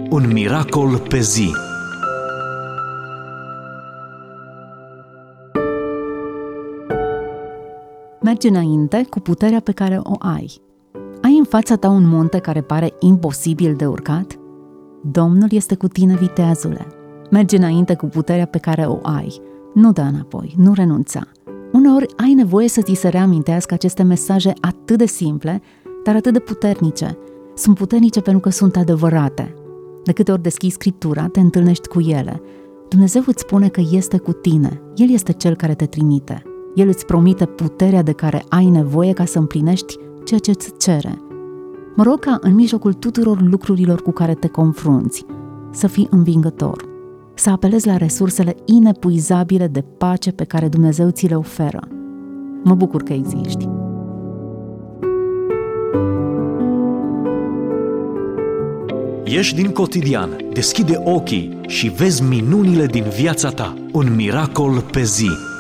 Un miracol pe zi. Mergi înainte cu puterea pe care o ai. Ai în fața ta un munte care pare imposibil de urcat? Domnul este cu tine, viteazule. Mergi înainte cu puterea pe care o ai. Nu da înapoi, nu renunța. Uneori ai nevoie să ți se reamintească aceste mesaje atât de simple, dar atât de puternice. Sunt puternice pentru că sunt adevărate. De câte ori deschizi Scriptura, te întâlnești cu ele. Dumnezeu îți spune că este cu tine. El este Cel care te trimite. El îți promite puterea de care ai nevoie ca să împlinești ceea ce îți cere. Mă rog ca în mijlocul tuturor lucrurilor cu care te confrunți să fii învingător, să apelezi la resursele inepuizabile de pace pe care Dumnezeu ți le oferă. Mă bucur că existi. Ieși din cotidian, deschide ochii și vezi minunile din viața ta. Un miracol pe zi.